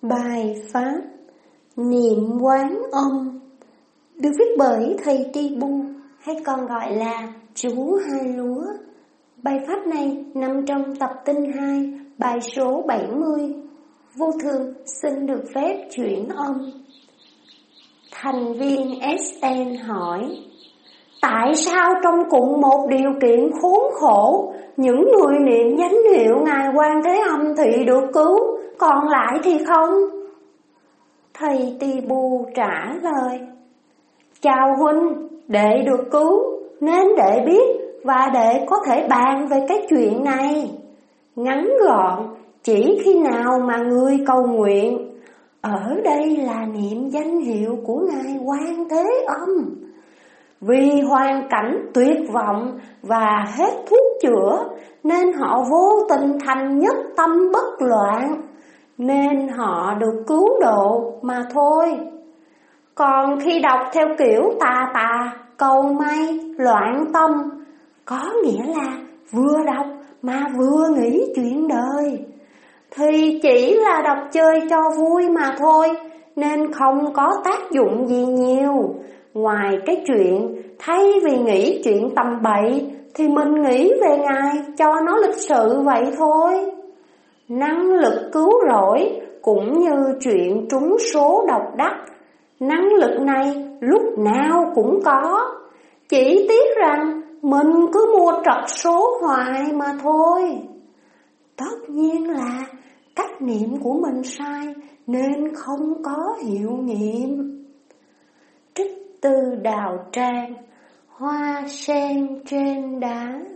Bài pháp Niệm Quán Âm được viết bởi thầy Ti-bu, hay còn gọi là chú Hai Lúa. Bài pháp này nằm trong tập tinh 2, bài số 70. Vô thường xin được phép chuyển âm. Thành viên SN hỏi: tại sao trong cùng một điều kiện khốn khổ, những người niệm danh hiệu Ngài Quan Thế Âm thì được cứu, còn lại thì không? Thầy Ti-bu trả lời: chào huynh, đệ được cứu nên đệ biết và đệ có thể bàn về cái chuyện này. Ngắn gọn, chỉ khi nào mà người cầu nguyện, ở đây là niệm danh hiệu của Ngài Quan Thế Âm, vì hoàn cảnh tuyệt vọng và hết thuốc chữa nên họ vô tình thành nhất tâm bất loạn, nên họ được cứu độ mà thôi. Còn khi đọc theo kiểu tà cầu may, loạn tâm, có nghĩa là vừa đọc mà vừa nghĩ chuyện đời, thì chỉ là đọc chơi cho vui mà thôi, nên không có tác dụng gì nhiều. Ngoài cái chuyện thay vì nghĩ chuyện tầm bậy thì mình nghĩ về Ngài cho nó lịch sự vậy thôi. Năng lực cứu rỗi cũng như chuyện trúng số độc đắc, năng lực này lúc nào cũng có, chỉ tiếc rằng mình cứ mua trật số hoài mà thôi. Tất nhiên là cách niệm của mình sai nên không có hiệu nghiệm. Trích từ Đạo Tràng, Hoa sen trên đá.